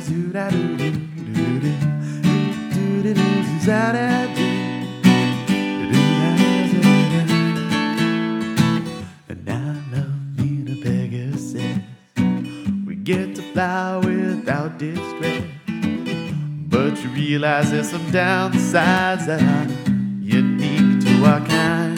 And I love being a Pegasus. We get to fly without distress, but you realize there's some downsides that are unique to our kind.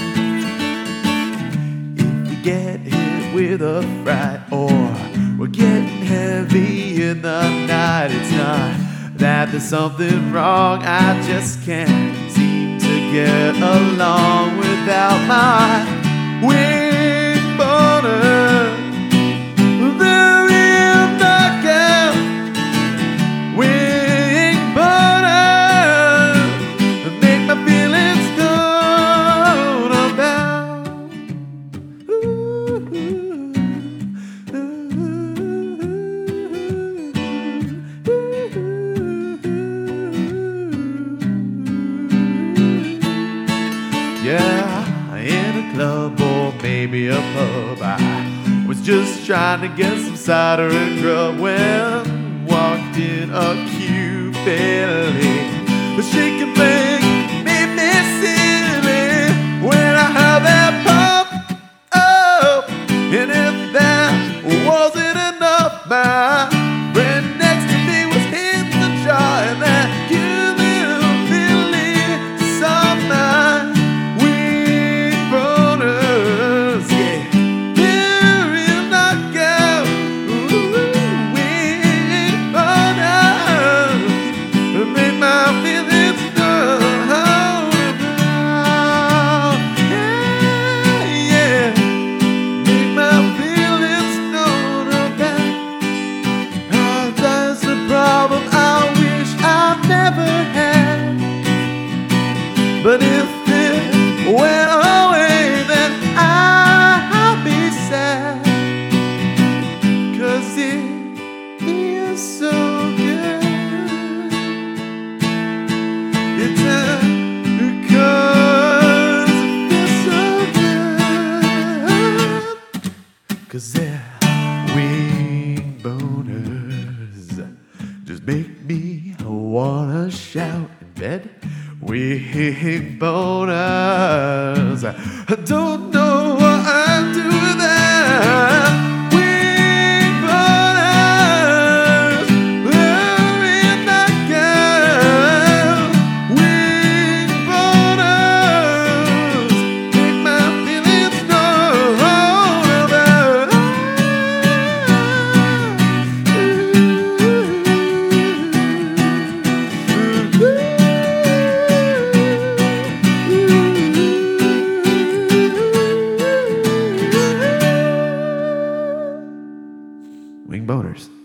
If we get hit with a fright, or we're getting heavy in the night, it's not that there's something wrong, I just can't seem to get along without my wing boner. The real knockout wing boner, make my feelings known about. Yeah, in a club or maybe a pub, I was just trying to get some cider and grub when walked in a cute belly. The shaking thing made me silly when I heard that pump. Oh, and if that wasn't enough, my friend next to me was hitting the jar, and that cute little Billy saw my wing boners. Yeah, real knockout wing boners, make my feelings known about. Yeah, make my feelings known about. That's the problem I wish I never had. But if it went away, then I'll be sad, 'cause it feels so good. It's because it feels so good. 'Cause they're wing boners, just make me wanna shout in bed. Wing boners, I don't know what I'd do without wing boners. Real knockout wing boners, make my feelings known about. Wing boners.